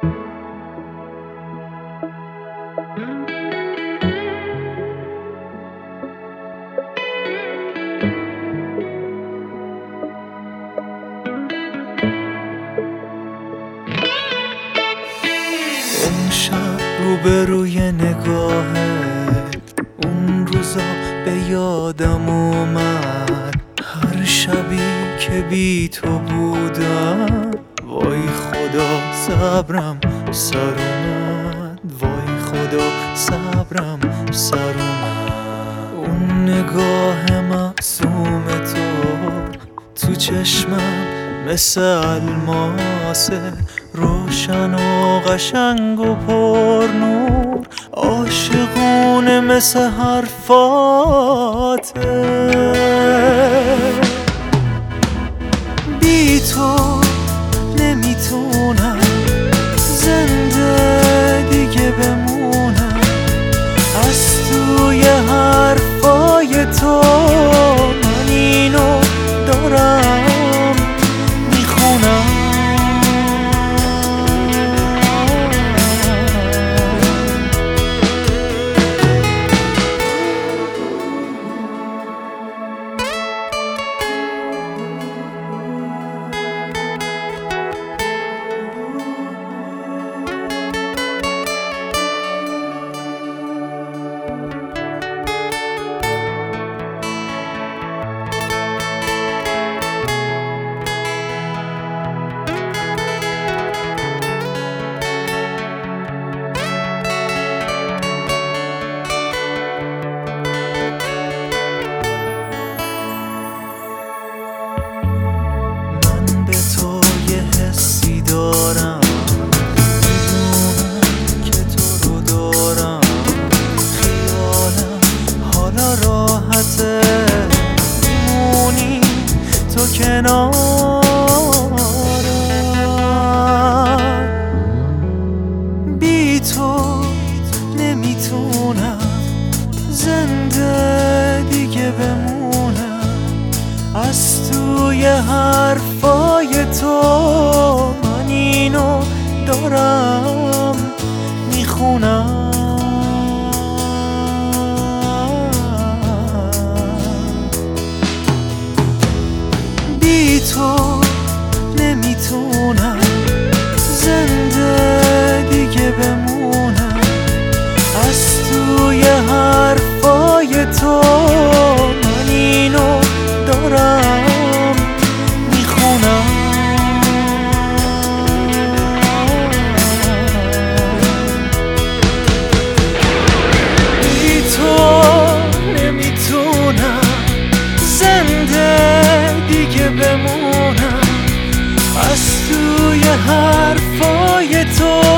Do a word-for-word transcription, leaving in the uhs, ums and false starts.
اون شب روبروی نگاهت، اون روزا به یادم اومد، هر شبی که بی تو بودم وای خدا صبرم سر اومد، وای خدا صبرم سر اومد. اون نگاه معصوم تو تو چشمم مثل الماسه، روشن و قشنگ و پر نور، عاشقونه مثل حرفاته. بی تو نمیتونم زنده دیگه بمونم، از توی حرفای تو من اینو دارم میخونم. دارم میدونم که تو رو دارم، خیالم حالا راحته، میمونی تو کنارم. بی تو نمیتونم زنده دیگه بمونم، از توی حرفای تو اینو دارم میخونم. بی تو نمیتونم زنده دیگه بمونم، از توی حرفای تو من اینو دارم میخونم. بمونم از توی حرفای تو